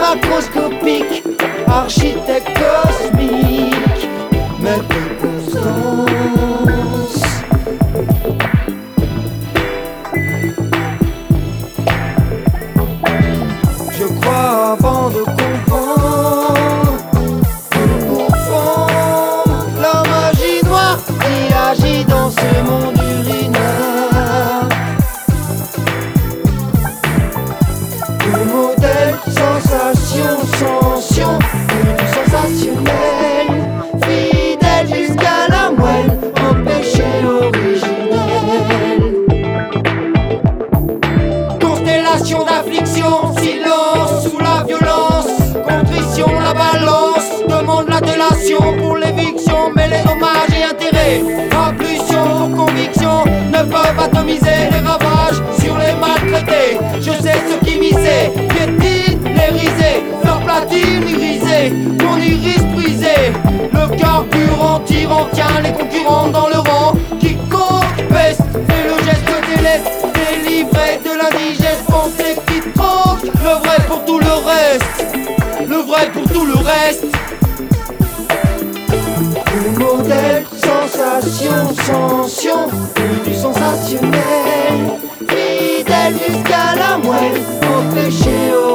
macroscopique, architecte cosmique, maître Constance. Je crois avant de comprendre que pour fondre la magie noire qui agit dans ce monde urinaire. Le modèle sensation, sensation, du sensationnel, fidèle jusqu'à la moelle, au péché originel. Constellation d'affliction, silence sous la violence, contrition, la balance, demande la délation pour l'éviction, mais les dommages et intérêts, impulsion pour conviction, ne peuvent atomiser les ravages sur les maltraités. Je sais ce qui misait, piétine, les risés, leur platine irisée, mon iris brisé, le carburant tirant, tient les concurrents dans le rang. Quiconque peste, fait le geste déleste, délivré de l'indigeste pensée qui troque le vrai pour tout le reste, le vrai pour tout le reste. Le modèle sensation, sensation, du sensationnel, fidèle jusqu'à la moelle, au péché